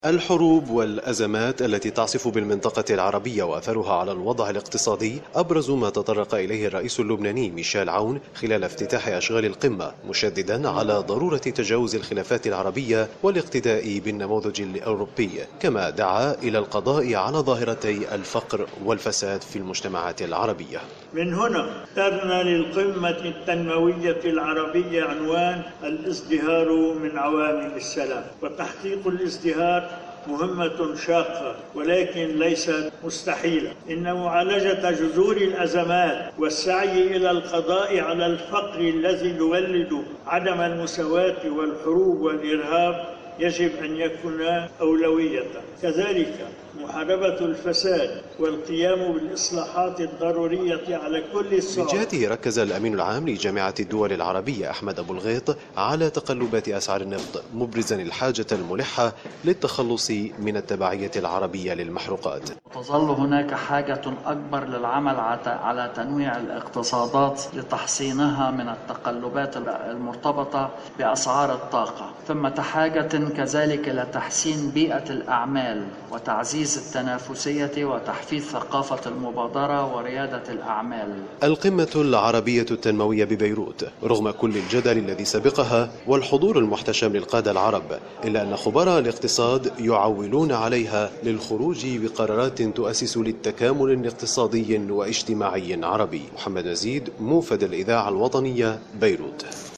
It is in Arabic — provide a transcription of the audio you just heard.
الحروب والأزمات التي تعصف بالمنطقة العربية وأثرها على الوضع الاقتصادي أبرز ما تطرق إليه الرئيس اللبناني ميشيل عون خلال افتتاح أشغال القمة، مشددا على ضرورة تجاوز الخلافات العربية والاقتداء بالنموذج الأوروبي، كما دعا إلى القضاء على ظاهرتي الفقر والفساد في المجتمعات العربية. من هنا اخترنا للقمة التنموية العربية عنوان الازدهار من عوامل السلام. وتحقيق الازدهار مهمة شاقة ولكن ليست مستحيلة، إن معالجة جذور الأزمات والسعي إلى القضاء على الفقر الذي يولد عدم المساواة والحروب والإرهاب يجب أن يكون أولوية. كذلك محاربة الفساد والقيام بالإصلاحات الضرورية على كل الصعد. من جهته ركز الأمين العام لجامعة الدول العربية أحمد أبو الغيط على تقلبات أسعار النفط، مبرزا الحاجة الملحة للتخلص من التبعية العربية للمحروقات. تظل هناك حاجة أكبر للعمل على تنويع الاقتصادات لتحصينها من التقلبات المرتبطة بأسعار الطاقة. ثمة حاجة كذلك لتحسين بيئة الأعمال وتعزيز التنافسية وتحفيز ثقافة المبادرة وريادة الأعمال. القمة العربية التنموية ببيروت رغم كل الجدل الذي سبقها والحضور المحتشم للقادة العرب، إلا أن خبراء الاقتصاد يعولون عليها للخروج بقرارات تؤسس للتكامل الاقتصادي واجتماعي عربي. محمد نزيد، موفد الإذاعة الوطنية، بيروت.